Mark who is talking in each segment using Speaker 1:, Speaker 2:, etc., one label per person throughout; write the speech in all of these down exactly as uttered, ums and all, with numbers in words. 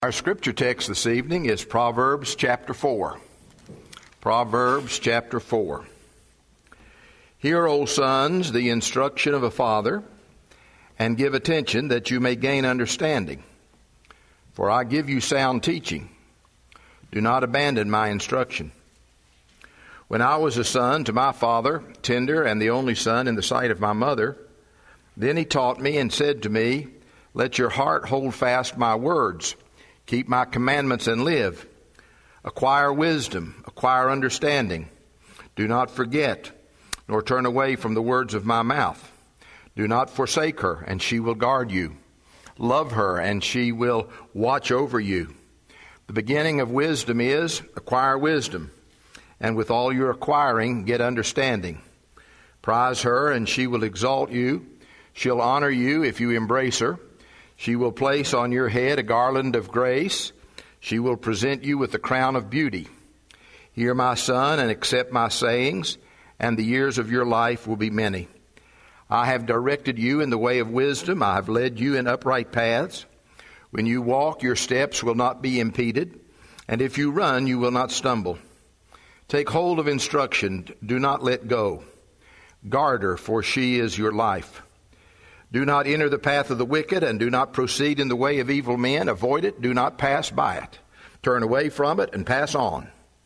Speaker 1: Our scripture text this evening is Proverbs chapter four. Proverbs chapter four. Hear, O sons, the instruction of a father, and give attention that you may gain understanding. For I give you sound teaching. Do not abandon my instruction. When I was a son to my father, tender and the only son in the sight of my mother, then he taught me and said to me, Let your heart hold fast my words. Keep my commandments and live. Acquire wisdom, acquire understanding. Do not forget, nor turn away from the words of my mouth. Do not forsake her, and she will guard you. Love her, and she will watch over you. The beginning of wisdom is acquire wisdom, and with all your acquiring, get understanding. Prize her, and she will exalt you. She'll honor you if you embrace her. She will place on your head a garland of grace. She will present you with a crown of beauty. Hear, my son, and accept my sayings, and the years of your life will be many. I have directed you in the way of wisdom. I have led you in upright paths. When you walk, your steps will not be impeded, and if you run, you will not stumble. Take hold of instruction. Do not let go. Guard her, for she is your life. Do not enter the path of the wicked, and do not proceed in the way of evil men. Avoid it. Do not pass by it. Turn away from it and pass on.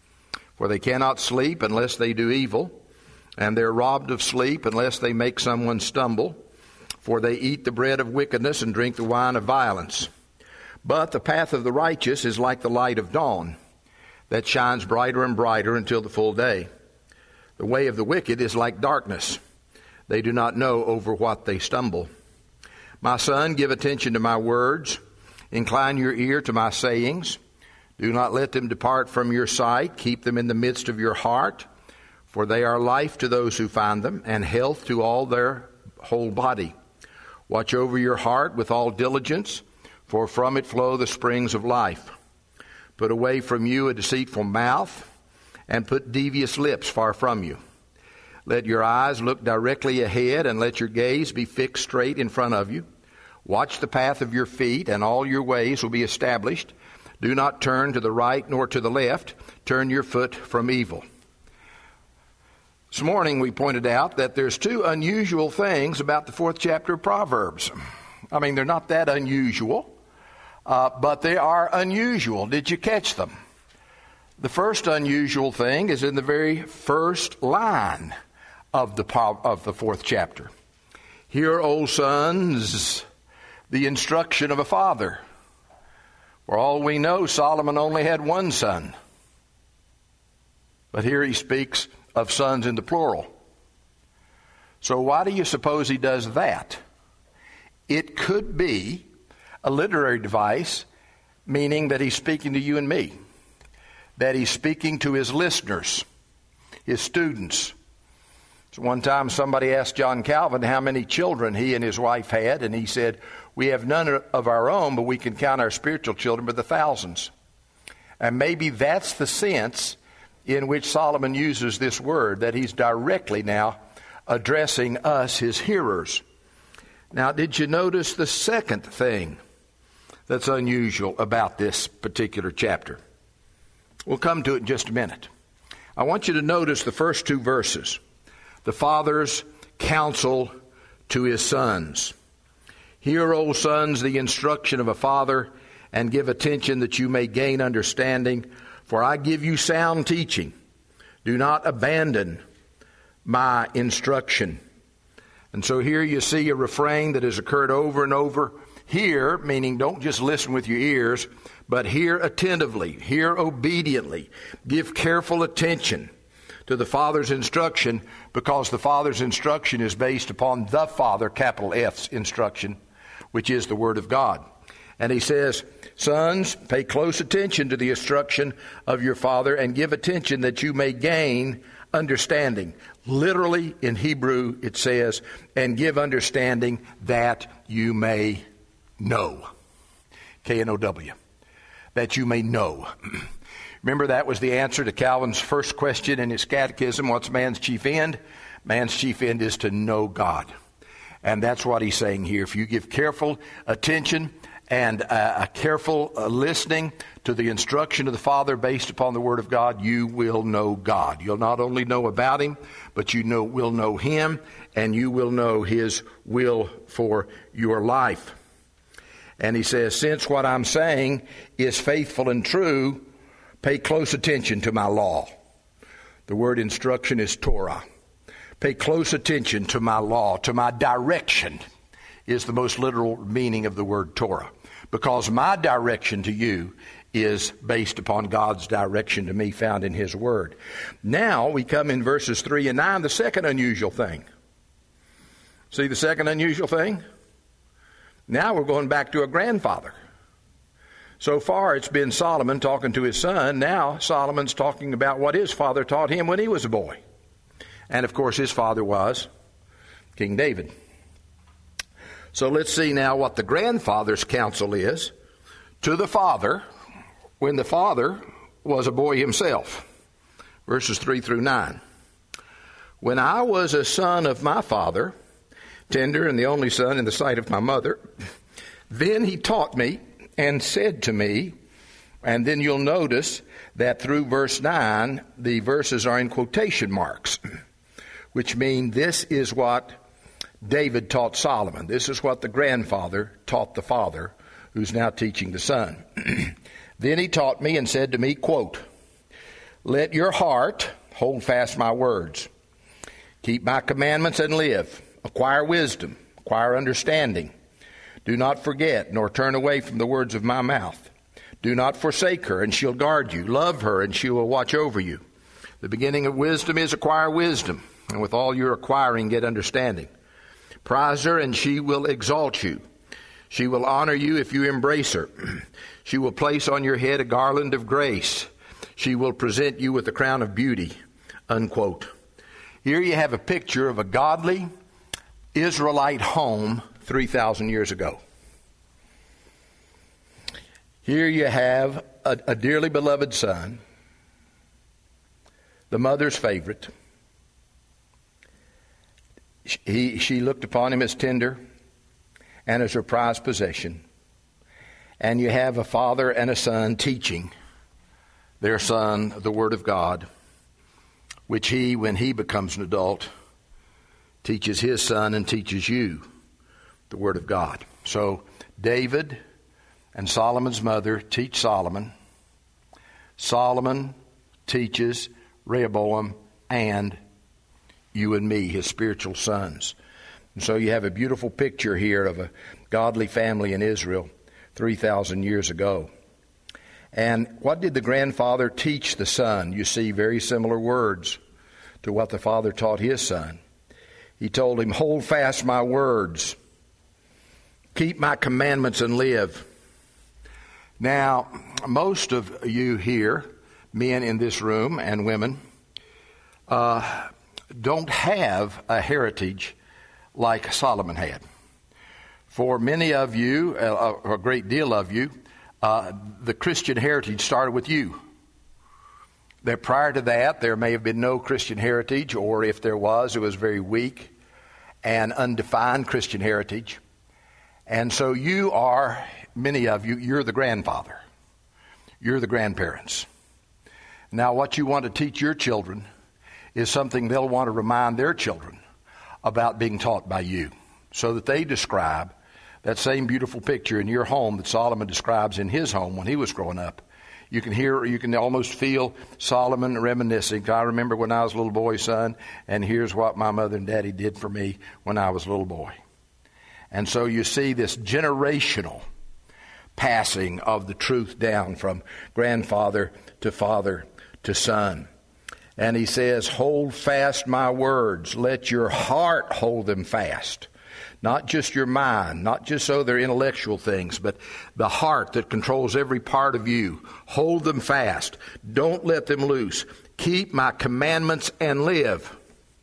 Speaker 1: For they cannot sleep unless they do evil, and they're robbed of sleep unless they make someone stumble. For they eat the bread of wickedness and drink the wine of violence. But the path of the righteous is like the light of dawn, that shines brighter and brighter until the full day. The way of the wicked is like darkness. They do not know over what they stumble. My son, give attention to my words. Incline your ear to my sayings. Do not let them depart from your sight. Keep them in the midst of your heart, for they are life to those who find them, and health to all their whole body. Watch over your heart with all diligence, for from it flow the springs of life. Put away from you a deceitful mouth, and put devious lips far from you. Let your eyes look directly ahead, and let your gaze be fixed straight in front of you. Watch the path of your feet, and all your ways will be established. Do not turn to the right nor to the left. Turn your foot from evil. This morning we pointed out that there's two unusual things about the fourth chapter of Proverbs. I mean, they're not that unusual, uh, but they are unusual. Did you catch them? The first unusual thing is in the very first line of the of the fourth chapter. Hear, O sons, the instruction of a father. For all we know, Solomon only had one son. But here he speaks of sons in the plural. So why do you suppose he does that? It could be a literary device, meaning that he's speaking to you and me, that he's speaking to his listeners, his students. So one time somebody asked John Calvin how many children he and his wife had, and he said, we have none of our own, but we can count our spiritual children by the thousands. And maybe that's the sense in which Solomon uses this word, that he's directly now addressing us, his hearers. Now, did you notice the second thing that's unusual about this particular chapter? We'll come to it in just a minute. I want you to notice the first two verses. The father's counsel to his sons. Hear, O sons, the instruction of a father, and give attention that you may gain understanding. For I give you sound teaching. Do not abandon my instruction. And so here you see a refrain that has occurred over and over. Hear, meaning don't just listen with your ears, but hear attentively, hear obediently. Give careful attention to the Father's instruction, because the Father's instruction is based upon the Father, capital F's instruction, which is the Word of God. And he says, sons, pay close attention to the instruction of your father, and give attention that you may gain understanding. Literally in Hebrew it says, and give understanding that you may know. K N O W. That you may know. Remember, that was the answer to Calvin's first question in his catechism. What's man's chief end? Man's chief end is to know God. And that's what he's saying here. If you give careful attention and uh, a careful uh, listening to the instruction of the Father based upon the Word of God, you will know God. You'll not only know about Him, but you know will know Him, and you will know His will for your life. And he says, since what I'm saying is faithful and true, pay close attention to my law. The word instruction is Torah. Pay close attention to my law, to my direction is the most literal meaning of the word Torah. Because my direction to you is based upon God's direction to me found in His Word. Now we come in verses three and nine, the second unusual thing. See the second unusual thing? Now we're going back to a grandfather. So far it's been Solomon talking to his son. Now Solomon's talking about what his father taught him when he was a boy. And of course his father was King David. So let's see now what the grandfather's counsel is to the father when the father was a boy himself. Verses three through nine. When I was a son of my father, tender and the only son in the sight of my mother, then he taught me and said to me, and then you'll notice that through verse nine, the verses are in quotation marks, which mean this is what David taught Solomon. This is what the grandfather taught the father, who's now teaching the son. Then he taught me and said to me, quote, let your heart hold fast my words. Keep my commandments and live. Acquire wisdom. Acquire understanding. Do not forget nor turn away from the words of my mouth. Do not forsake her, and she'll guard you. Love her, and she will watch over you. The beginning of wisdom is acquire wisdom, and with all your acquiring get understanding. Prize her, and she will exalt you. She will honor you if you embrace her. She will place on your head a garland of grace. She will present you with a crown of beauty. Unquote. Here you have a picture of a godly Israelite home three thousand years ago. Here you have a, a dearly beloved son, the mother's favorite. He, she looked upon him as tender and as her prized possession. And you have a father and a son teaching their son the Word of God, which he, when he becomes an adult, teaches his son and teaches you the Word of God. So David and Solomon's mother teach Solomon. Solomon teaches Rehoboam and you and me, his spiritual sons. And so you have a beautiful picture here of a godly family in Israel three thousand years ago. And what did the grandfather teach the son? You see very similar words to what the father taught his son. He told him, hold fast my words. Keep my commandments and live. Now, most of you here, men in this room and women, uh, don't have a heritage like Solomon had. For many of you, uh, a great deal of you, uh, the Christian heritage started with you. That prior to that, there may have been no Christian heritage, or if there was, it was very weak and undefined Christian heritage. And so you are, many of you, you're the grandfather. You're the grandparents. Now what you want to teach your children is something they'll want to remind their children about being taught by you, so that they describe that same beautiful picture in your home that Solomon describes in his home when he was growing up. You can hear, you can almost feel Solomon reminiscing. I remember when I was a little boy, son, and here's what my mother and daddy did for me when I was a little boy. And so you see this generational passing of the truth down from grandfather to father to son. And he says, hold fast my words. Let your heart hold them fast. Not just your mind, not just so they're intellectual things, but the heart that controls every part of you. Hold them fast. Don't let them loose. Keep my commandments and live.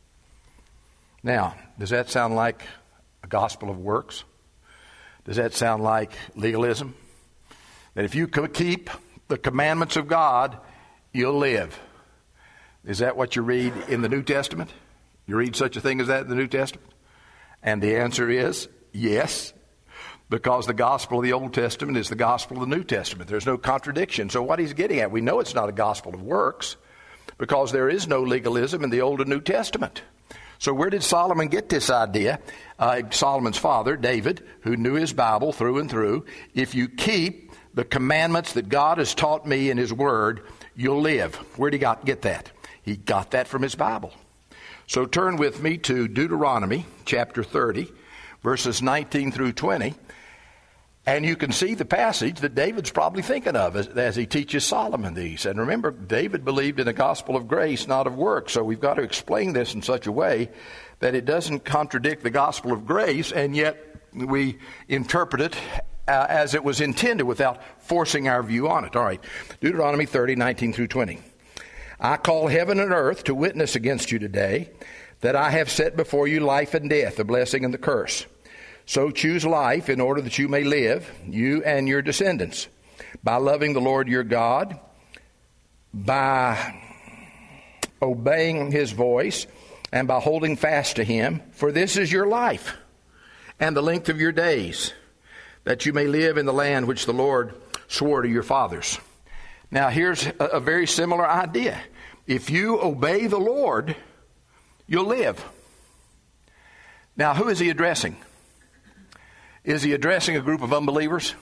Speaker 1: Now, does that sound like a gospel of works? Does that sound like legalism? That if you keep the commandments of God, you'll live. Is that what you read in the New Testament? You read such a thing as that in the New Testament? And the answer is yes. because the gospel of the Old Testament is the gospel of the New Testament. There's no contradiction. So what he's getting at, we know it's not a gospel of works because there is no legalism in the Old and New Testament. So where did Solomon get this idea? Uh, Solomon's father, David, who knew his Bible through and through, if you keep the commandments that God has taught me in his word, you'll live. Where did he got, get that? He got that from his Bible. So turn with me to Deuteronomy chapter thirty, verses nineteen through twenty. And you can see the passage that David's probably thinking of as, as he teaches Solomon these. And remember, David believed in a gospel of grace, not of works. So we've got to explain this in such a way that it doesn't contradict the gospel of grace, and yet we interpret it uh, as it was intended without forcing our view on it. All right, Deuteronomy thirty, nineteen through twenty. I call heaven and earth to witness against you today that I have set before you life and death, the blessing and the curse. So choose life in order that you may live, you and your descendants, by loving the Lord your God, by obeying his voice, and by holding fast to him. For this is your life and the length of your days, that you may live in the land which the Lord swore to your fathers. Now here's a, a very similar idea. If you obey the Lord, you'll live. Now who is he addressing? Is he addressing a group of unbelievers?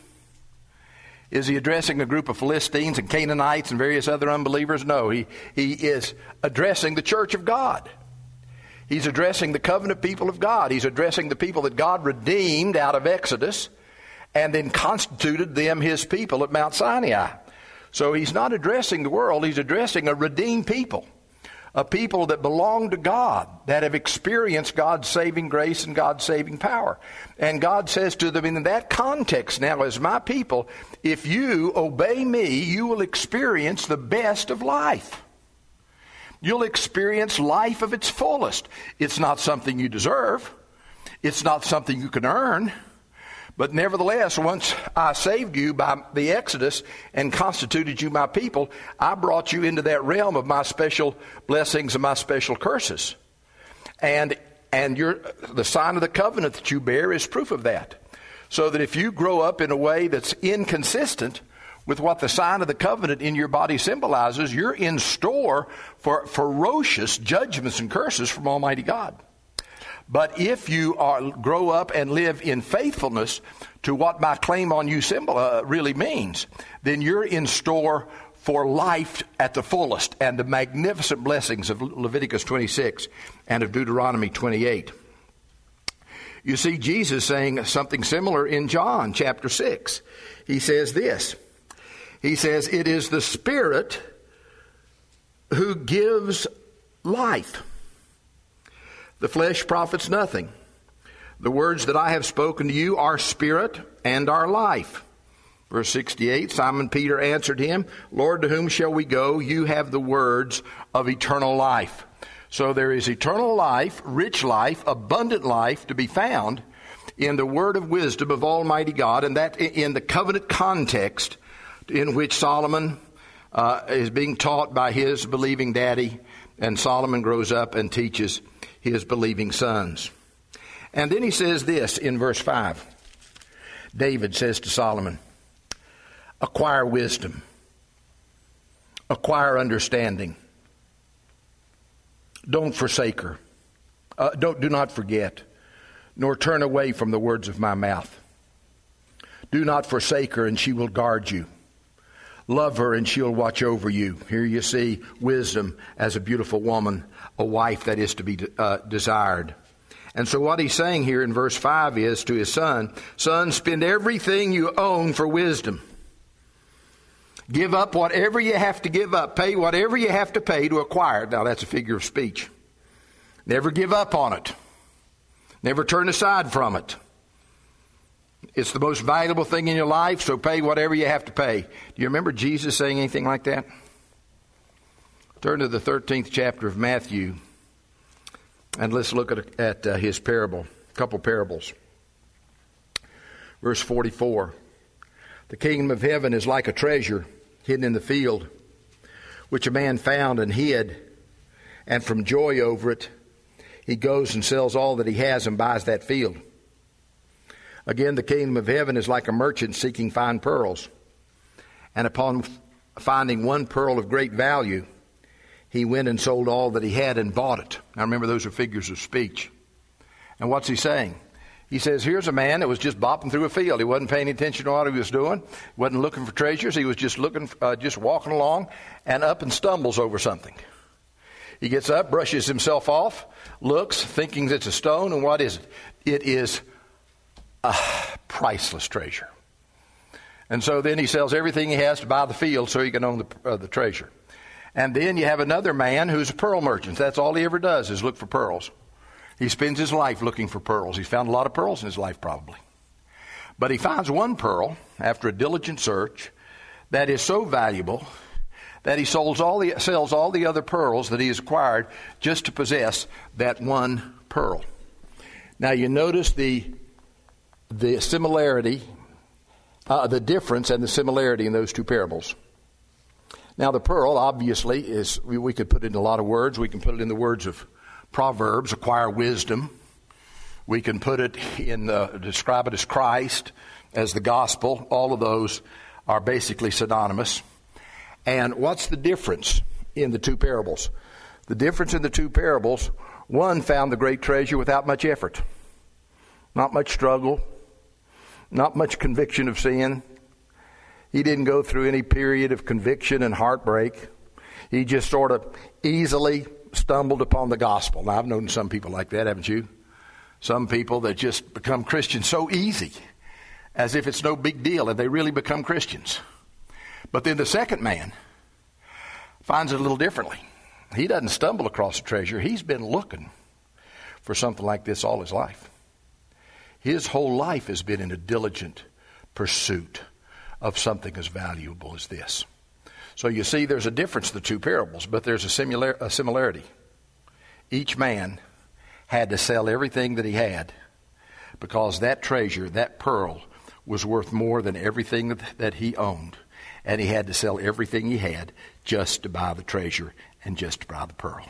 Speaker 1: Is he addressing a group of Philistines and Canaanites and various other unbelievers? No, he, he is addressing the church of God. He's addressing the covenant people of God. He's addressing the people that God redeemed out of Exodus and then constituted them his people at Mount Sinai. So he's not addressing the world, he's addressing a redeemed people. A people that belong to God, that have experienced God's saving grace and God's saving power. And God says to them in that context now, as my people, if you obey me, you will experience the best of life. You'll experience life of its fullest. It's not something you deserve. It's not something you can earn. But nevertheless, once I saved you by the Exodus and constituted you my people, I brought you into that realm of my special blessings and my special curses. And and your the sign of the covenant that you bear is proof of that. So that if you grow up in a way that's inconsistent with what the sign of the covenant in your body symbolizes, you're in store for ferocious judgments and curses from Almighty God. But if you are, grow up and live in faithfulness to what my claim on you symbol uh, really means, then you're in store for life at the fullest and the magnificent blessings of Leviticus twenty-six and of Deuteronomy twenty-eight. You see Jesus saying something similar in John chapter six. He says this. He says, it is the Spirit who gives life. The flesh profits nothing. The words that I have spoken to you are spirit and are life. Verse sixty-eight, Simon Peter answered him, Lord, to whom shall we go? You have the words of eternal life. So there is eternal life, rich life, abundant life to be found in the word of wisdom of Almighty God, and that in the covenant context in which Solomon uh, is being taught by his believing daddy, and Solomon grows up and teaches his believing sons. And then he says this in verse five. David says to Solomon, acquire wisdom, acquire understanding. Don't forsake her. Uh, don't, do not forget, nor turn away from the words of my mouth. Do not forsake her, and she will guard you. Love her, and she'll watch over you. Here you see wisdom as a beautiful woman, a wife that is to be uh, desired. And so what he's saying here in verse five is to his son, son, spend everything you own for wisdom. Give up whatever you have to give up. Pay whatever you have to pay to acquire it. Now that's a figure of speech. Never give up on it. Never turn aside from it. It's the most valuable thing in your life, so pay whatever you have to pay. Do you remember Jesus saying anything like that? Turn to the thirteenth chapter of Matthew, and let's look at, at uh, his parable, a couple parables. Verse forty-four. The kingdom of heaven is like a treasure hidden in the field, which a man found and hid, and from joy over it, he goes and sells all that he has and buys that field. Again, the kingdom of heaven is like a merchant seeking fine pearls. And upon finding one pearl of great value, he went and sold all that he had and bought it. Now remember, those are figures of speech. And what's he saying? He says, here's a man that was just bopping through a field. He wasn't paying attention to what he was doing. He wasn't looking for treasures. He was just looking, uh, just walking along, and up and stumbles over something. He gets up, brushes himself off, looks, thinking it's a stone, and what is it? It is a priceless treasure. And so then he sells everything he has to buy the field so he can own the, uh, the treasure. And then you have another man who's a pearl merchant. That's all he ever does is look for pearls. He spends his life looking for pearls. He's found a lot of pearls in his life probably. But he finds one pearl after a diligent search that is so valuable that he sells all the, sells all the other pearls that he has acquired just to possess that one pearl. Now you notice the, the similarity, uh, the difference and the similarity in those two parables. Now the pearl obviously is, we, we could put it in a lot of words. We can put it in the words of Proverbs, acquire wisdom. We can put it in, uh, describe it as Christ, as the gospel. All of those are basically synonymous. And what's the difference in the two parables? The difference in the two parables, one found the great treasure without much effort. Not much struggle. Not much conviction of sin. He didn't go through any period of conviction and heartbreak. He just sort of easily stumbled upon the gospel. Now, I've known some people like that, haven't you? Some people that just become Christians so easy, as if it's no big deal, and they really become Christians. But then the second man finds it a little differently. He doesn't stumble across the treasure. He's been looking for something like this all his life. His whole life has been in a diligent pursuit of something as valuable as this. So you see, there's a difference in the two parables, but there's a, similar, a similarity. Each man had to sell everything that he had because that treasure, that pearl, was worth more than everything that, that he owned. And he had to sell everything he had just to buy the treasure and just to buy the pearl.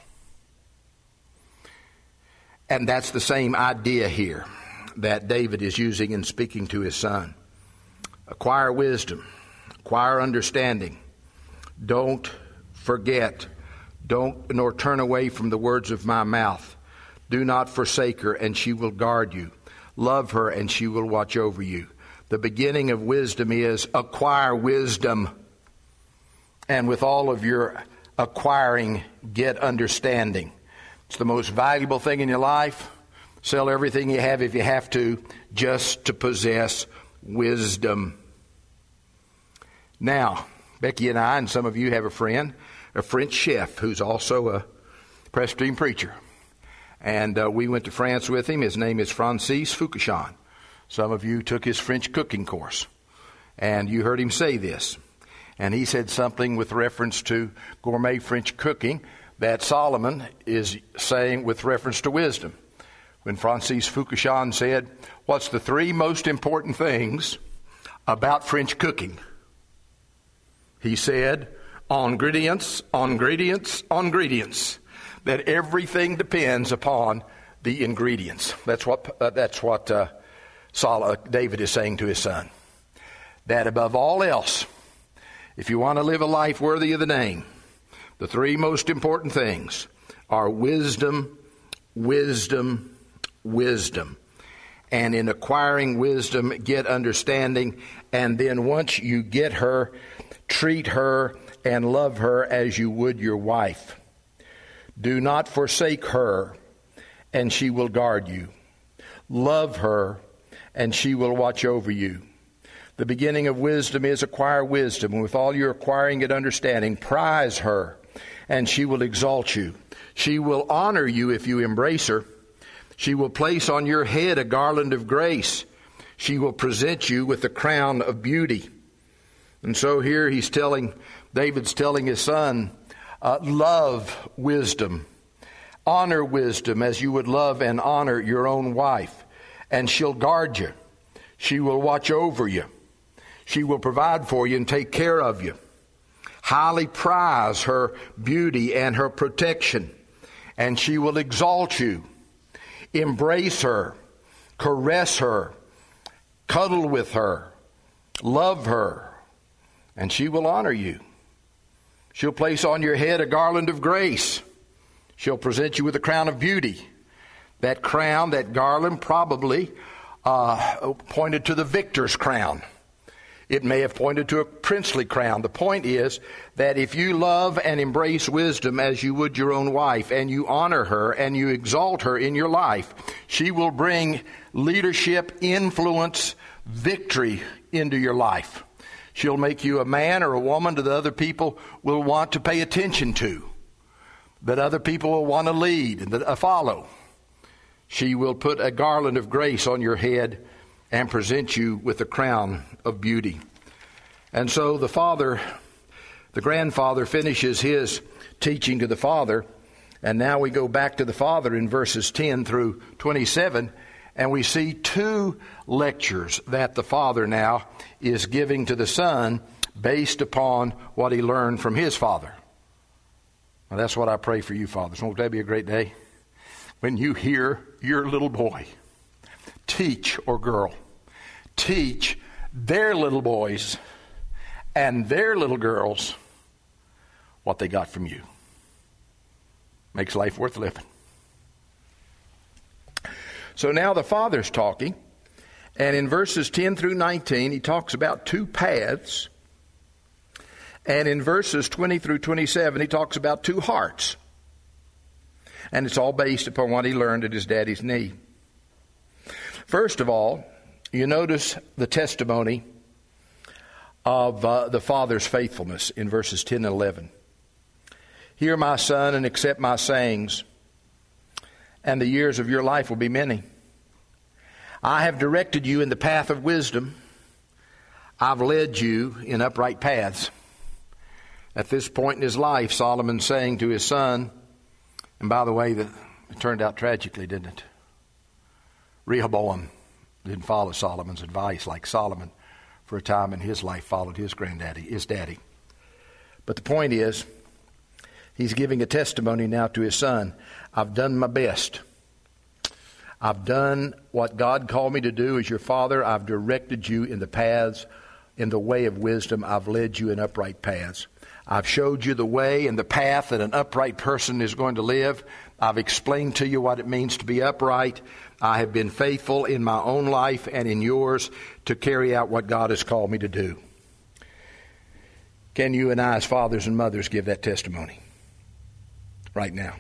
Speaker 1: And that's the same idea here that David is using in speaking to his son. Acquire wisdom, acquire understanding. Don't forget, don't nor turn away from the words of my mouth. Do not forsake her, and she will guard you. Love her, and she will watch over you. The beginning of wisdom is acquire wisdom. And with all of your acquiring, get understanding. It's the most valuable thing in your life. Sell everything you have if you have to, just to possess wisdom. Now, Becky and I, and some of you have a friend, a French chef who's also a Presbyterian preacher. And uh, we went to France with him. His name is Francis Foucachon. Some of you took his French cooking course. And you heard him say this. And he said something with reference to gourmet French cooking that Solomon is saying with reference to wisdom. When Francis Foucachon said, what's the three most important things about French cooking? He said, ingredients, ingredients, ingredients. That everything depends upon the ingredients. That's what uh, that's what uh, Saul, uh, David is saying to his son. That above all else, if you want to live a life worthy of the name, the three most important things are wisdom, wisdom, wisdom. And in acquiring wisdom, get understanding. And then once you get her, treat her and love her as you would your wife. Do not forsake her, and she will guard you. Love her, and she will watch over you. The beginning of wisdom is acquire wisdom, and with all your acquiring and understanding, prize her, and she will exalt you. She will honor you if you embrace her. She will place on your head a garland of grace. She will present you with a crown of beauty. And so here he's telling, David's telling his son, uh, love wisdom. Honor wisdom as you would love and honor your own wife. And she'll guard you. She will watch over you. She will provide for you and take care of you. Highly prize her beauty and her protection. And she will exalt you. Embrace her. Caress her. Cuddle with her. Love her. And she will honor you. She'll place on your head a garland of grace. She'll present you with a crown of beauty. That crown, that garland probably uh, pointed to the victor's crown. It may have pointed to a princely crown. The point is that if you love and embrace wisdom as you would your own wife, and you honor her and you exalt her in your life, she will bring leadership, influence, victory into your life. She'll make you a man or a woman that other people will want to pay attention to, that other people will want to lead and that, uh, follow. She will put a garland of grace on your head and present you with a crown of beauty. And so the father, the grandfather finishes his teaching to the father, and now we go back to the father in verses ten through twenty-seven, and we see two lectures that the father now is giving to the son based upon what he learned from his father. Now that's what I pray for you, fathers. Won't that be a great day? When you hear your little boy teach, or girl, teach their little boys and their little girls what they got from you. Makes life worth living. So now the father's talking, and in verses ten through nineteen, he talks about two paths. And in verses twenty through twenty-seven, he talks about two hearts. And it's all based upon what he learned at his daddy's knee. First of all, you notice the testimony of uh, the father's faithfulness in verses ten and eleven. Hear, my son, and accept my sayings, and the years of your life will be many. I have directed you in the path of wisdom. I've led you in upright paths. At this point in his life, Solomon's saying to his son, and by the way, that it turned out tragically, didn't it? Rehoboam didn't follow Solomon's advice like Solomon for a time in his life followed his granddaddy, his daddy. But the point is, he's giving a testimony now to his son. I've done my best. I've done what God called me to do as your father. I've directed you in the paths, in the way of wisdom. I've led you in upright paths. I've showed you the way and the path that an upright person is going to live. I've explained to you what it means to be upright. I have been faithful in my own life and in yours to carry out what God has called me to do. Can you and I as fathers and mothers give that testimony right now?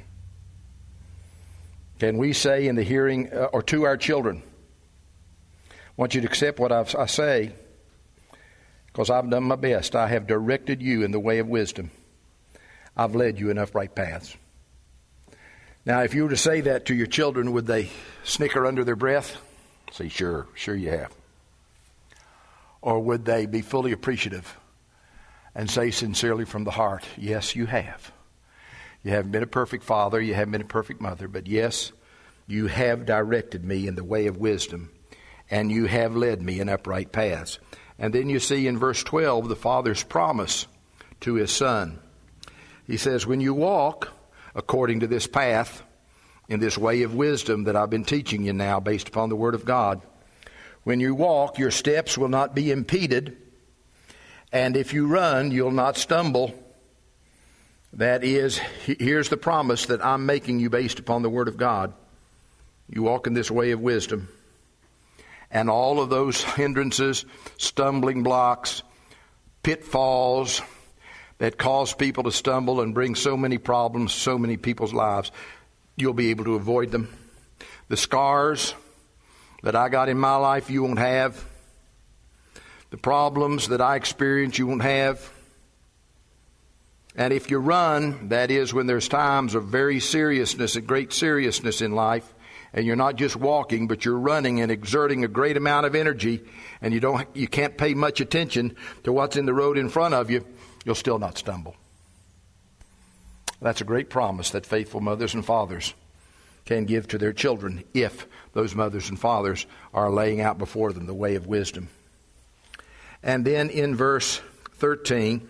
Speaker 1: Can we say in the hearing uh, or to our children, I want you to accept what I've, I say, because I've done my best. I have directed you in the way of wisdom. I've led you in upright paths. Now, if you were to say that to your children, would they snicker under their breath? Say, sure, sure you have. Or would they be fully appreciative and say sincerely from the heart, yes, you have. You haven't been a perfect father, you haven't been a perfect mother, but yes, you have directed me in the way of wisdom, and you have led me in upright paths. And then you see in verse twelve the father's promise to his son. He says, when you walk according to this path, in this way of wisdom that I've been teaching you now based upon the Word of God, when you walk, your steps will not be impeded, and if you run, you'll not stumble. That is, here's the promise that I'm making you based upon the Word of God. You walk in this way of wisdom, and all of those hindrances, stumbling blocks, pitfalls that cause people to stumble and bring so many problems, so many people's lives, you'll be able to avoid them. The scars that I got in my life, you won't have. The problems that I experienced, you won't have. And if you run, that is when there's times of very seriousness and great seriousness in life, and you're not just walking, but you're running and exerting a great amount of energy, and you don't, you can't pay much attention to what's in the road in front of you, you'll still not stumble. That's a great promise that faithful mothers and fathers can give to their children if those mothers and fathers are laying out before them the way of wisdom. And then in verse thirteen,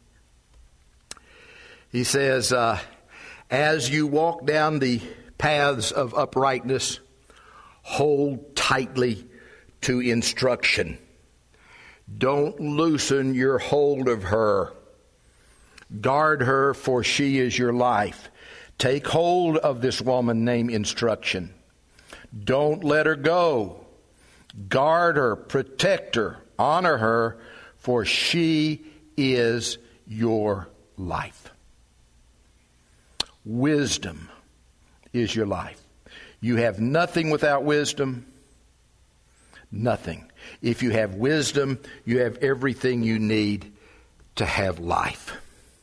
Speaker 1: he says, uh, as you walk down the paths of uprightness, hold tightly to instruction. Don't loosen your hold of her. Guard her, for she is your life. Take hold of this woman named Instruction. Don't let her go. Guard her, protect her, honor her, for she is your life. Wisdom is your life. You have nothing without wisdom. Nothing. If you have wisdom, you have everything you need to have life.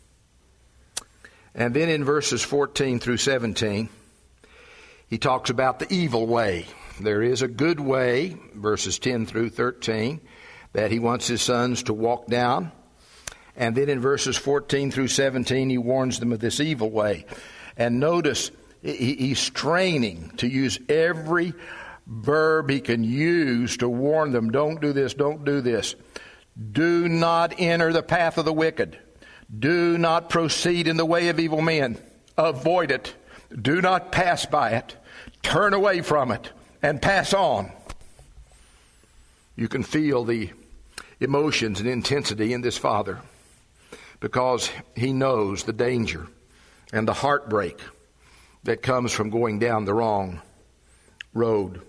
Speaker 1: And then in verses fourteen through seventeen, he talks about the evil way. There is a good way, verses ten through thirteen, that he wants his sons to walk down. And then in verses fourteen through seventeen, he warns them of this evil way. And notice, he's straining to use every verb he can use to warn them. Don't do this, don't do this. Do not enter the path of the wicked. Do not proceed in the way of evil men. Avoid it. Do not pass by it. Turn away from it and pass on. You can feel the emotions and intensity in this father because he knows the danger and the heartbreak that comes from going down the wrong road.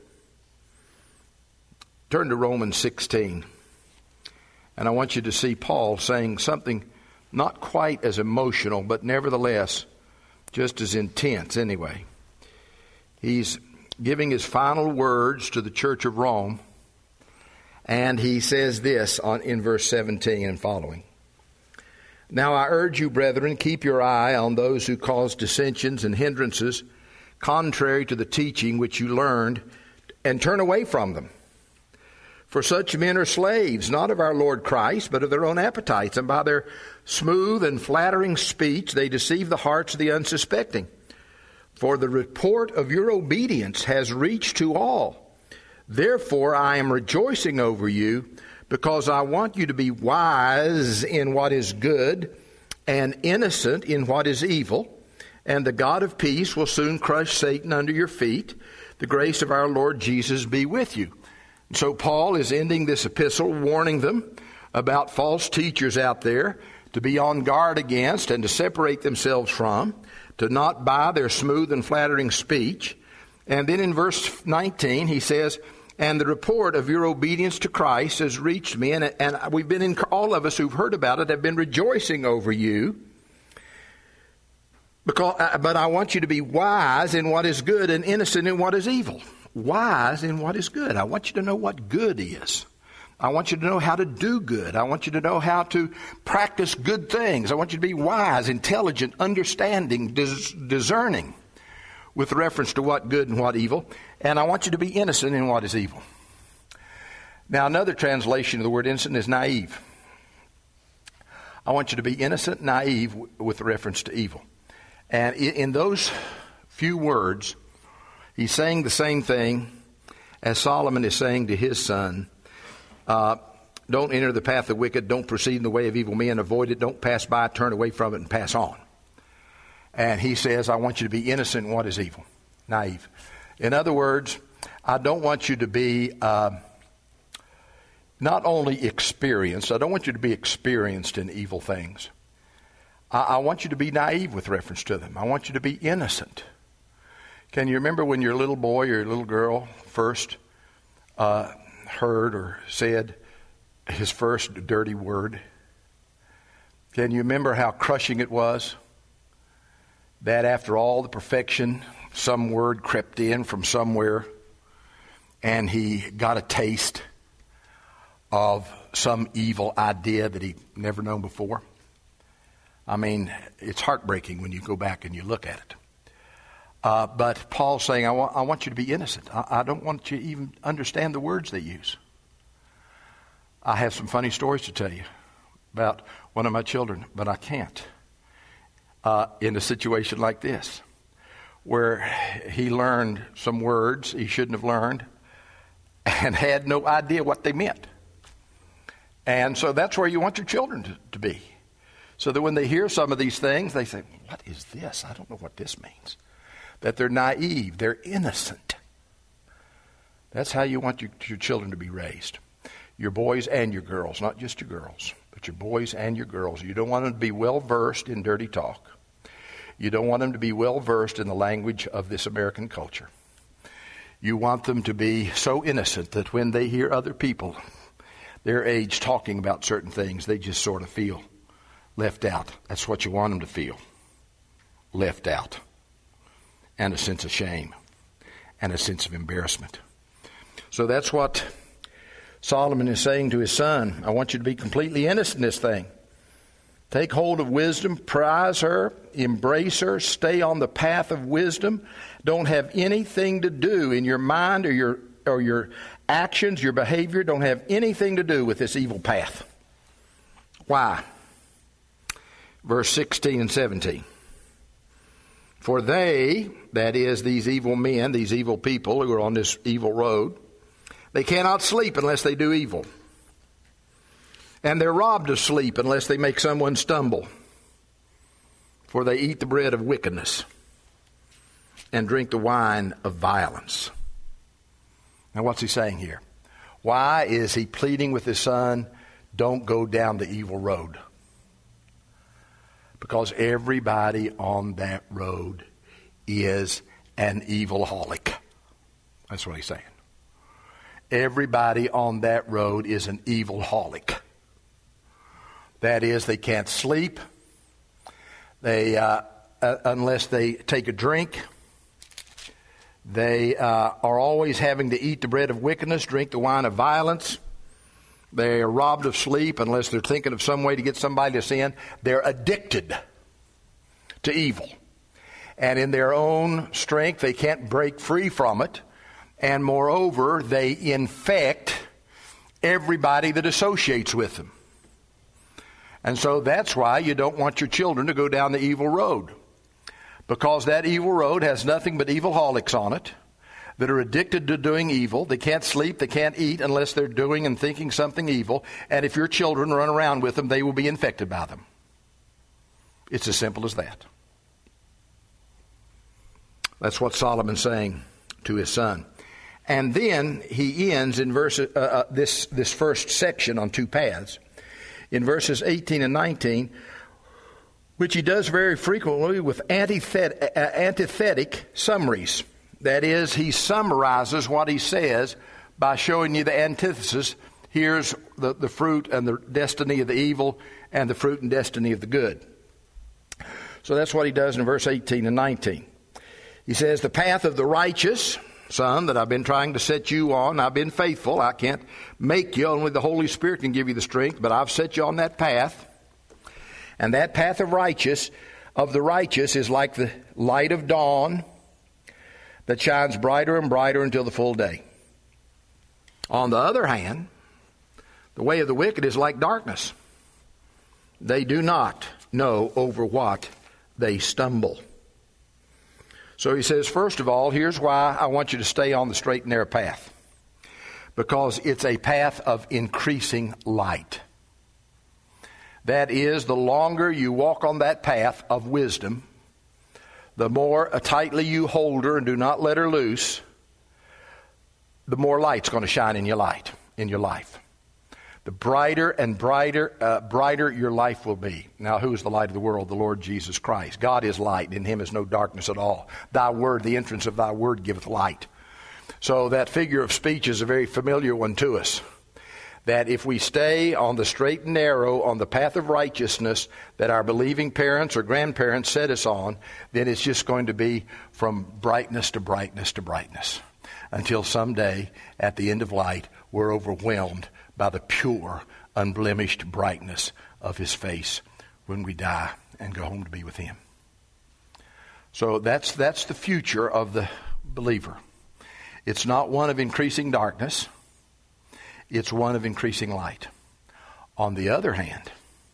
Speaker 1: Turn to Romans sixteen. And I want you to see Paul saying something not quite as emotional, but nevertheless just as intense anyway. He's giving his final words to the church of Rome, and he says this on in verse seventeen and following. Now I urge you, brethren, keep your eye on those who cause dissensions and hindrances contrary to the teaching which you learned, and turn away from them. For such men are slaves, not of our Lord Christ, but of their own appetites, and by their smooth and flattering speech they deceive the hearts of the unsuspecting. For the report of your obedience has reached to all. Therefore I am rejoicing over you, because I want you to be wise in what is good and innocent in what is evil. And the God of peace will soon crush Satan under your feet. The grace of our Lord Jesus be with you. So Paul is ending this epistle warning them about false teachers out there to be on guard against and to separate themselves from, to not buy their smooth and flattering speech. And then in verse nineteen he says, and the report of your obedience to Christ has reached me, and, and we've been in, all of us who've heard about it have been rejoicing over you. Because, but I want you to be wise in what is good and innocent in what is evil. Wise in what is good. I want you to know what good is. I want you to know how to do good. I want you to know how to practice good things. I want you to be wise, intelligent, understanding, dis- discerning with reference to what good and what evil. And I want you to be innocent in what is evil. Now, another translation of the word innocent is naive. I want you to be innocent, naive w- with reference to evil. And in, in those few words, he's saying the same thing as Solomon is saying to his son. Uh, don't enter the path of wicked. Don't proceed in the way of evil men. Avoid it. Don't pass by. Turn away from it and pass on. And he says, I want you to be innocent in what is evil. Naive. In other words, I don't want you to be uh, not only experienced. I don't want you to be experienced in evil things. I, I want you to be naive with reference to them. I want you to be innocent. Can you remember when your little boy or your little girl first uh, heard or said his first dirty word? Can you remember how crushing it was? That after all the perfection, some word crept in from somewhere, and he got a taste of some evil idea that he'd never known before. I mean, it's heartbreaking when you go back and you look at it. Uh, but Paul's saying, I want, I want you to be innocent. I, I don't want you to even understand the words they use. I have some funny stories to tell you about one of my children, but I can't. Uh, in a situation like this, where he learned some words he shouldn't have learned and had no idea what they meant. And so that's where you want your children to, to be. So that when they hear some of these things, they say, what is this? I don't know what this means. That they're naive, they're innocent. That's how you want your, your children to be raised. Your boys and your girls, not just your girls, but your boys and your girls. You don't want them to be well-versed in dirty talk. You don't want them to be well-versed in the language of this American culture. You want them to be so innocent that when they hear other people their age talking about certain things, they just sort of feel left out. That's what you want them to feel. Left out. And a sense of shame. And a sense of embarrassment. So that's what Solomon is saying to his son. I want you to be completely innocent in this thing. Take hold of wisdom, prize her, embrace her, stay on the path of wisdom. Don't have anything to do in your mind or your or your actions, your behavior, don't have anything to do with this evil path. Why? Verse sixteen and seventeen. For they, that is, these evil men, these evil people who are on this evil road, they cannot sleep unless they do evil. And they're robbed of sleep unless they make someone stumble. For they eat the bread of wickedness and drink the wine of violence. Now what's he saying here? Why is he pleading with his son, don't go down the evil road? Because everybody on that road is an evilholic. That's what he's saying. Everybody on that road is an evilholic. That is, they can't sleep. They, uh, uh, unless they take a drink. They uh, are always having to eat the bread of wickedness, drink the wine of violence. They are robbed of sleep unless they're thinking of some way to get somebody to sin. They're addicted to evil. And in their own strength, they can't break free from it. And moreover, they infect everybody that associates with them. And so that's why you don't want your children to go down the evil road. Because that evil road has nothing but evilholics on it that are addicted to doing evil. They can't sleep, they can't eat unless they're doing and thinking something evil. And if your children run around with them, they will be infected by them. It's as simple as that. That's what Solomon's saying to his son. And then he ends in verse, uh, uh, this, this first section on two paths. In verses eighteen and nineteen, which he does very frequently with antithet- uh, antithetic summaries. That is, he summarizes what he says by showing you the antithesis. Here's the, the fruit and the destiny of the evil and the fruit and destiny of the good. So that's what he does in verse eighteen and nineteen. He says, the path of the righteous, son, that I've been trying to set you on, I've been faithful. I can't make you, only the Holy Spirit can give you the strength, but I've set you on that path. And that path of righteous, of the righteous, is like the light of dawn that shines brighter and brighter until the full day. On the other hand, the way of the wicked is like darkness. They do not know over what they stumble. So he says, first of all, here's why I want you to stay on the straight and narrow path. Because it's a path of increasing light. That is, the longer you walk on that path of wisdom, the more tightly you hold her and do not let her loose, the more light's going to shine in your light, in your life. The brighter and brighter, uh, brighter your life will be. Now, who is the light of the world? The Lord Jesus Christ. God is light, and in him is no darkness at all. Thy word, the entrance of thy word giveth light. So that figure of speech is a very familiar one to us. That if we stay on the straight and narrow, on the path of righteousness that our believing parents or grandparents set us on, then it's just going to be from brightness to brightness to brightness. Until someday, at the end of light, we're overwhelmed by the pure, unblemished brightness of his face when we die and go home to be with him. So that's that's the future of the believer. It's not one of increasing darkness. It's one of increasing light. On the other hand,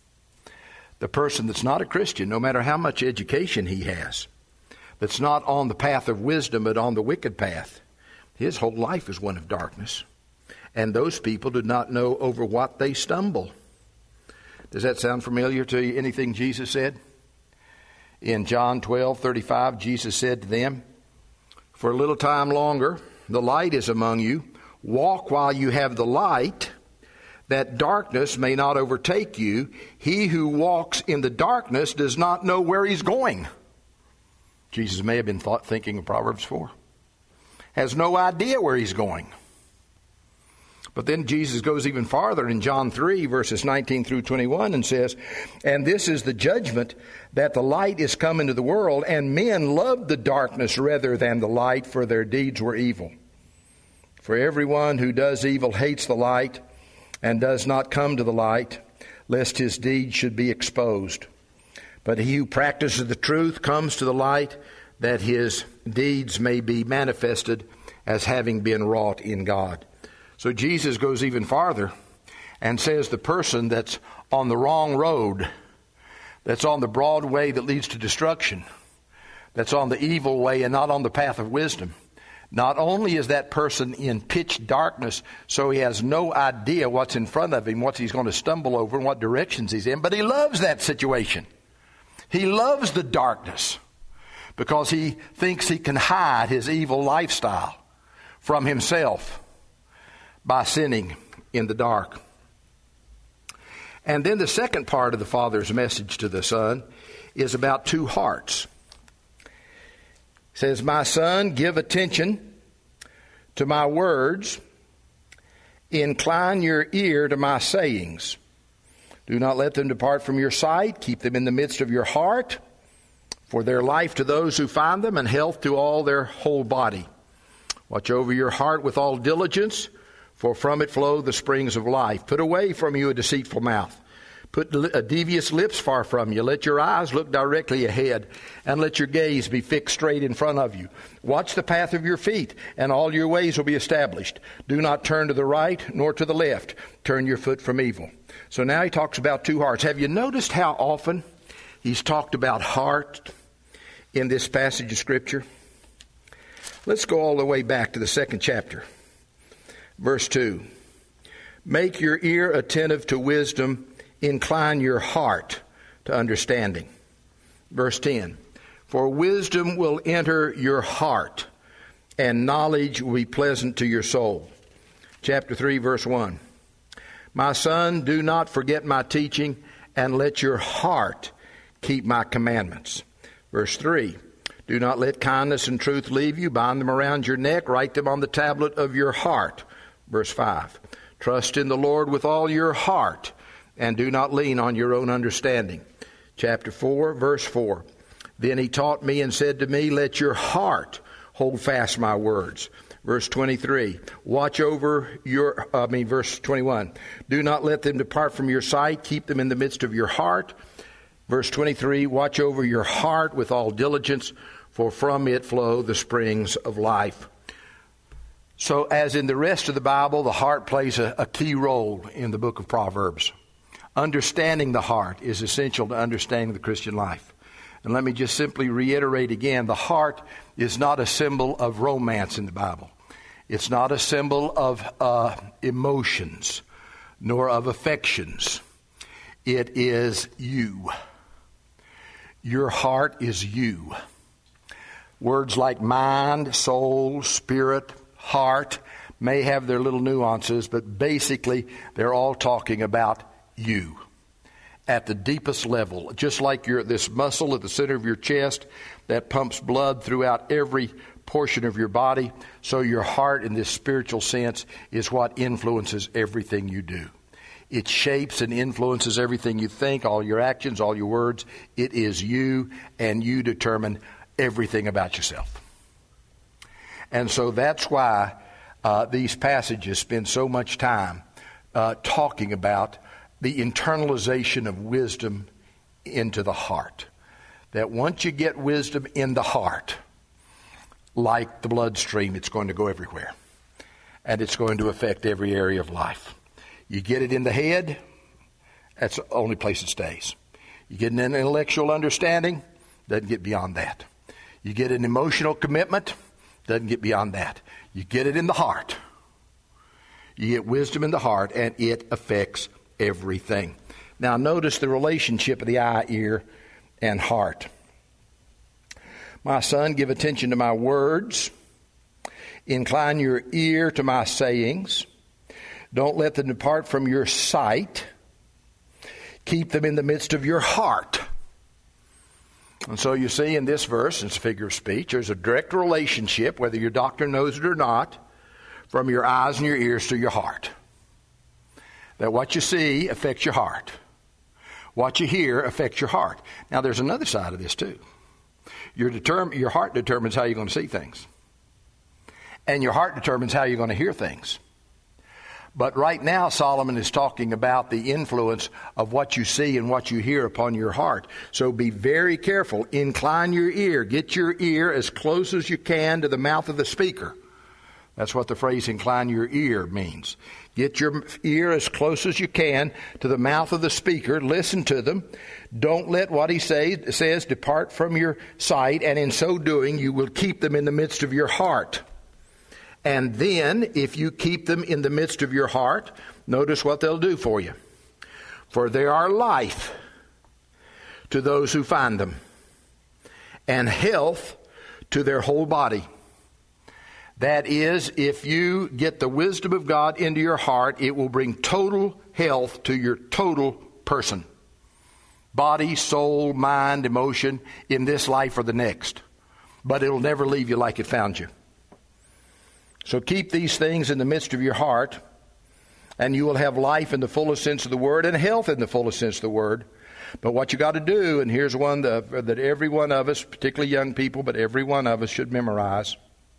Speaker 1: the person that's not a Christian, no matter how much education he has, that's not on the path of wisdom but on the wicked path, his whole life is one of darkness. And those people do not know over what they stumble. Does that sound familiar to you? Anything Jesus said? In John twelve thirty-five, Jesus said to them, for a little time longer, the light is among you. Walk while you have the light, that darkness may not overtake you. He who walks in the darkness does not know where he's going. Jesus may have been thought, thinking of Proverbs four. Has no idea where he's going. But then Jesus goes even farther in John three, verses nineteen through twenty-one, and says, and this is the judgment, that the light is come into the world, and men loved the darkness rather than the light, for their deeds were evil. For everyone who does evil hates the light, and does not come to the light, lest his deeds should be exposed. But he who practices the truth comes to the light, that his deeds may be manifested as having been wrought in God. So Jesus goes even farther and says the person that's on the wrong road, that's on the broad way that leads to destruction, that's on the evil way and not on the path of wisdom, not only is that person in pitch darkness, so he has no idea what's in front of him, what he's going to stumble over, and what directions he's in, but he loves that situation. He loves the darkness because he thinks he can hide his evil lifestyle from himself by sinning in the dark. And then the second part of the Father's message to the Son is about two hearts. It says, my son, give attention to my words. Incline your ear to my sayings. Do not let them depart from your sight. Keep them in the midst of your heart. For their life to those who find them, and health to all their whole body. Watch over your heart with all diligence, for from it flow the springs of life. Put away from you a deceitful mouth. Put a devious lips far from you. Let your eyes look directly ahead, and let your gaze be fixed straight in front of you. Watch the path of your feet, and all your ways will be established. Do not turn to the right nor to the left. Turn your foot from evil. So now he talks about two hearts. Have you noticed how often he's talked about heart in this passage of Scripture? Let's go all the way back to the second chapter. Verse two. Make your ear attentive to wisdom. Incline your heart to understanding. Verse ten. For wisdom will enter your heart, and knowledge will be pleasant to your soul. Chapter three, verse one. My son, do not forget my teaching, and let your heart keep my commandments. Verse three. Do not let kindness and truth leave you. Bind them around your neck. Write them on the tablet of your heart. Verse five. Trust in the Lord with all your heart, and do not lean on your own understanding. Chapter four, verse four. Then he taught me and said to me, let your heart hold fast my words. Verse twenty-three. Watch over your, I mean, verse twenty-one. Do not let them depart from your sight. Keep them in the midst of your heart. Verse twenty-three. Watch over your heart with all diligence, for from it flow the springs of life. So as in the rest of the Bible, the heart plays a, a key role in the book of Proverbs. Understanding the heart is essential to understanding the Christian life. And let me just simply reiterate again, the heart is not a symbol of romance in the Bible. It's not a symbol of uh, emotions, nor of affections. It is you. Your heart is you. Words like mind, soul, spirit, heart may have their little nuances, but basically they're all talking about you at the deepest level. Just like your this muscle at the center of your chest that pumps blood throughout every portion of your body, so your heart in this spiritual sense is what influences everything you do. It shapes and influences everything you think, all your actions, all your words. It is you, and you determine everything about yourself. And so that's why uh, these passages spend so much time uh, talking about the internalization of wisdom into the heart. That once you get wisdom in the heart, like the bloodstream, it's going to go everywhere. And it's going to affect every area of life. You get it in the head, that's the only place it stays. You get an intellectual understanding, doesn't get beyond that. You get an emotional commitment, doesn't get beyond that. You get it in the heart. You get wisdom in the heart, and it affects everything. Now notice the relationship of the eye, ear, and heart. My son, give attention to my words. Incline your ear to my sayings. Don't let them depart from your sight. Keep them in the midst of your heart. And so you see in this verse, it's a figure of speech, there's a direct relationship, whether your doctor knows it or not, from your eyes and your ears to your heart. That what you see affects your heart. What you hear affects your heart. Now there's another side of this too. Your, determ- your heart determines how you're going to see things. And your heart determines how you're going to hear things. But right now, Solomon is talking about the influence of what you see and what you hear upon your heart. So be very careful. Incline your ear. Get your ear as close as you can to the mouth of the speaker. That's what the phrase incline your ear means. Get your ear as close as you can to the mouth of the speaker. Listen to them. Don't let what he say, says depart from your sight, and in so doing you will keep them in the midst of your heart. And then, if you keep them in the midst of your heart, notice what they'll do for you. For they are life to those who find them, and health to their whole body. That is, if you get the wisdom of God into your heart, it will bring total health to your total person. Body, soul, mind, emotion, in this life or the next. But it'll never leave you like it found you. So keep these things in the midst of your heart, and you will have life in the fullest sense of the word and health in the fullest sense of the word. But what you got to do, and here's one that, that every one of us, particularly young people, but every one of us should memorize.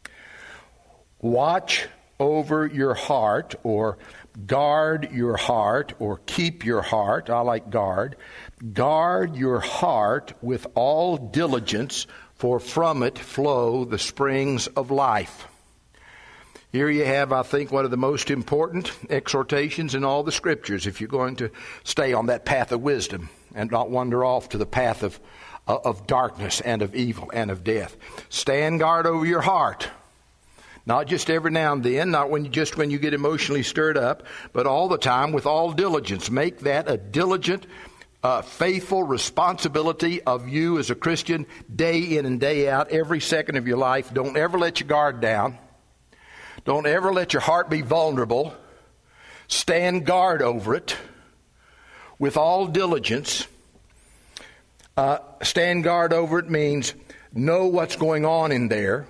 Speaker 1: Watch over your heart, or guard your heart, or keep your heart. I like guard. Guard your heart with all diligence, for from it flow the springs of life. Here you have, I think, one of the most important exhortations in all the Scriptures, if you're going to stay on that path of wisdom and not wander off to the path of, of darkness and of evil and of death. Stand guard over your heart. Not just every now and then, not when you, just when you get emotionally stirred up, but all the time with all diligence. Make that a diligent, uh, faithful responsibility of you as a Christian day in and day out, every second of your life. Don't ever let your guard down. Don't ever let your heart be vulnerable. Stand guard over it with all diligence. Uh, stand guard over it means know what's going on in there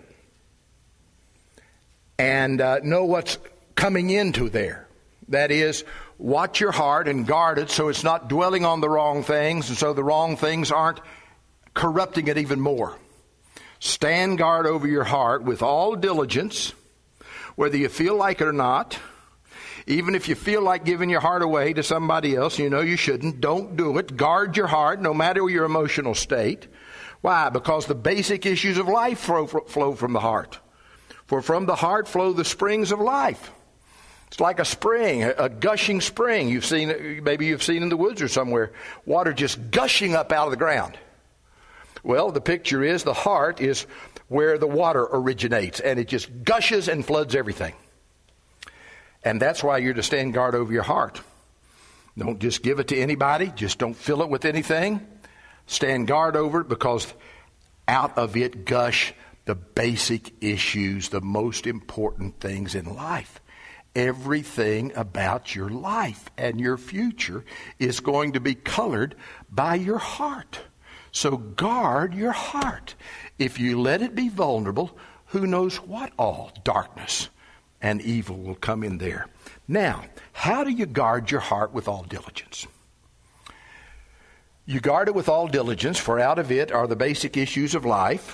Speaker 1: and uh, know what's coming into there. That is, watch your heart and guard it so it's not dwelling on the wrong things, and so the wrong things aren't corrupting it even more. Stand guard over your heart with all diligence, whether you feel like it or not. Even if you feel like giving your heart away to somebody else, you know you shouldn't, don't do it. Guard your heart no matter your emotional state. Why? Because the basic issues of life flow, flow from the heart. For from the heart flow the springs of life. It's like a spring, a, a gushing spring. You've seen, maybe you've seen in the woods or somewhere, water just gushing up out of the ground. Well, the picture is the heart is where the water originates, and it just gushes and floods everything. And that's why you're to stand guard over your heart. Don't just give it to anybody. Just don't fill it with anything. Stand guard over it, because out of it gush the basic issues, the most important things in life. Everything about your life and your future is going to be colored by your heart. So guard your heart. If you let it be vulnerable, who knows what all darkness and evil will come in there. Now, how do you guard your heart with all diligence? You guard it with all diligence, for out of it are the basic issues of life.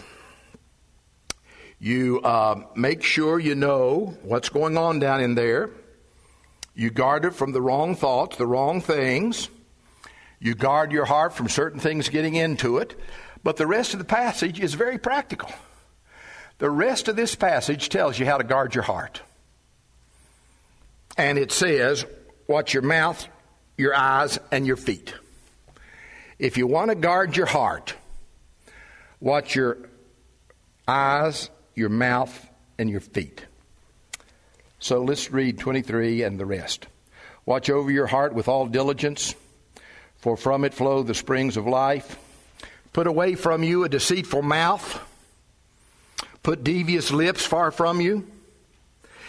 Speaker 1: You uh, make sure you know what's going on down in there. You guard it from the wrong thoughts, the wrong things. You guard your heart from certain things getting into it. But the rest of the passage is very practical. The rest of this passage tells you how to guard your heart. And it says, watch your mouth, your eyes, and your feet. If you want to guard your heart, watch your eyes, your mouth, and your feet. So let's read twenty-three and the rest. Watch over your heart with all diligence, for from it flow the springs of life. Put away from you a deceitful mouth. Put devious lips far from you.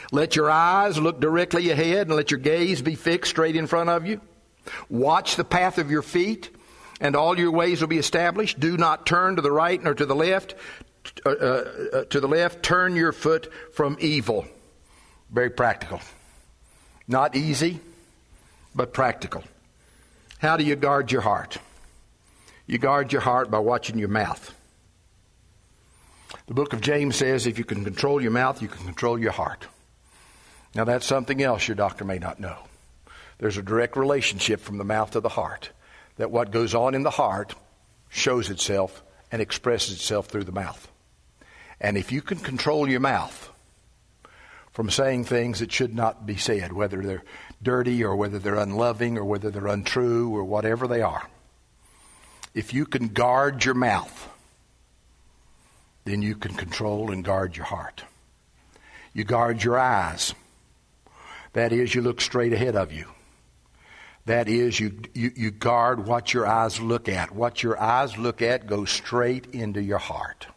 Speaker 1: Let your eyes look directly ahead and let your gaze be fixed straight in front of you. Watch the path of your feet, and all your ways will be established. Do not turn to the right nor to the left. Uh, uh, to the left, turn your foot from evil. Very practical. Not easy, but practical. How do you guard your heart? You guard your heart by watching your mouth. The book of James says if you can control your mouth, you can control your heart. Now that's something else your doctor may not know. There's a direct relationship from the mouth to the heart. That what goes on in the heart shows itself and expresses itself through the mouth. And if you can control your mouth from saying things that should not be said, whether they're dirty or whether they're unloving or whether they're untrue or whatever they are, if you can guard your mouth, then you can control and guard your heart. You guard your eyes. That is, you look straight ahead of you. That is, you, you, you guard what your eyes look at. What your eyes look at goes straight into your heart.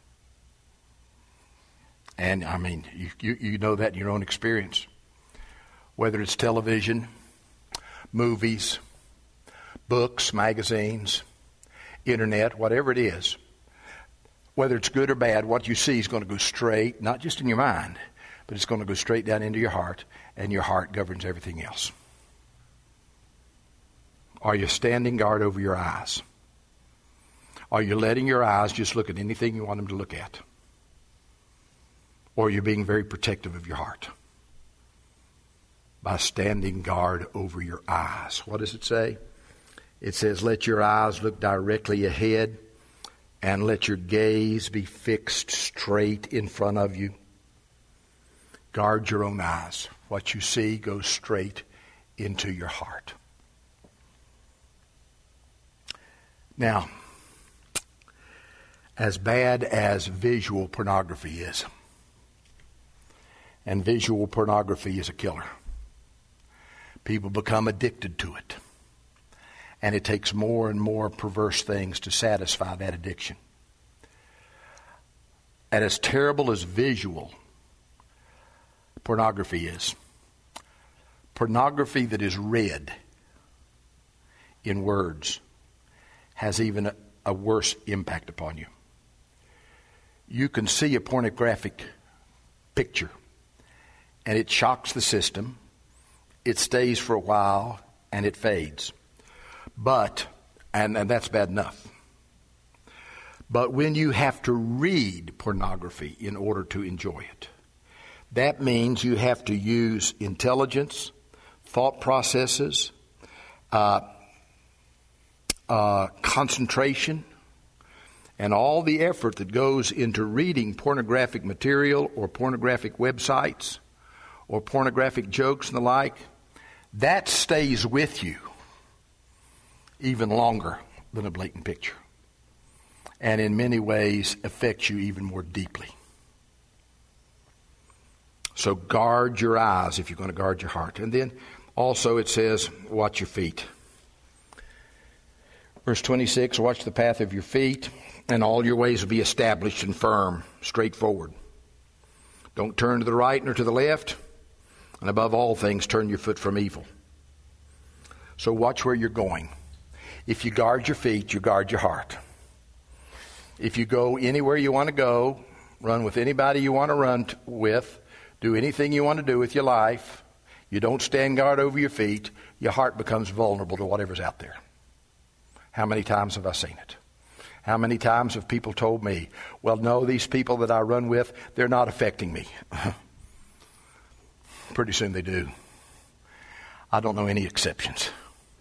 Speaker 1: And, I mean, you, you, you know that in your own experience. Whether it's television, movies, books, magazines, internet, whatever it is, whether it's good or bad, what you see is going to go straight, not just in your mind, but it's going to go straight down into your heart, and your heart governs everything else. Are you standing guard over your eyes? Are you letting your eyes just look at anything you want them to look at? Or are you being very protective of your heart? By standing guard over your eyes. What does it say? It says, let your eyes look directly ahead and let your gaze be fixed straight in front of you. Guard your own eyes. What you see goes straight into your heart. Now, as bad as visual pornography is, and visual pornography is a killer, people become addicted to it. And it takes more and more perverse things to satisfy that addiction. And as terrible as visual pornography is, pornography that is read in words has even a, a worse impact upon you. You can see a pornographic picture, and it shocks the system. It stays for a while, and it fades. But, and, and that's bad enough. But when you have to read pornography in order to enjoy it, that means you have to use intelligence, thought processes, uh, uh, concentration, and all the effort that goes into reading pornographic material or pornographic websites or pornographic jokes and the like. That stays with you even longer than a blatant picture, and in many ways affects you even more deeply. So guard your eyes if you're going to guard your heart. And then also it says, watch your feet. Verse twenty-six, watch the path of your feet, and all your ways will be established and firm, straightforward. Don't turn to the right nor to the left, and above all things, turn your foot from evil. So watch where you're going. If you guard your feet, you guard your heart. If you go anywhere you want to go, run with anybody you want to run t- with, do anything you want to do with your life, you don't stand guard over your feet, your heart becomes vulnerable to whatever's out there. How many times have I seen it? How many times have people told me, well, no, these people that I run with, they're not affecting me. Pretty soon they do. I don't know any exceptions.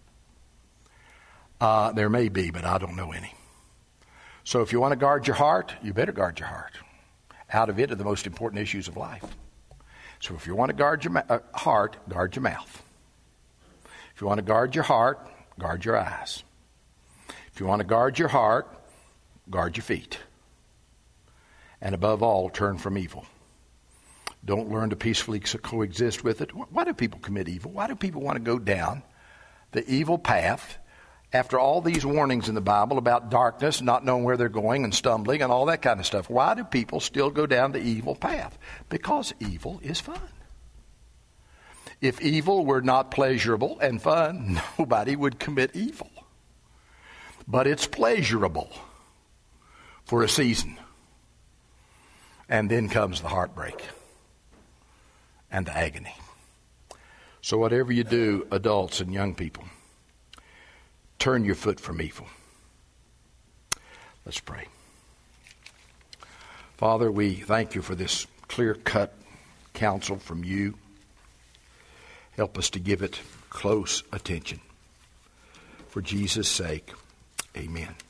Speaker 1: Uh, there may be, but I don't know any. So if you want to guard your heart, you better guard your heart. Out of it are the most important issues of life. So if you want to guard your ma- uh, heart, guard your mouth. If you want to guard your heart, guard your eyes. If you want to guard your heart, guard your feet. And above all, turn from evil. Don't learn to peacefully coexist with it. Why do people commit evil? Why do people want to go down the evil path after all these warnings in the Bible about darkness, not knowing where they're going and stumbling and all that kind of stuff? Why do people still go down the evil path? Because evil is fun. If evil were not pleasurable and fun, nobody would commit evil. But it's pleasurable for a season. And then comes the heartbreak and the agony. So whatever you do, adults and young people, turn your foot from evil. Let's pray. Father, we thank you for this clear-cut counsel from you. Help us to give it close attention. For Jesus' sake, amen.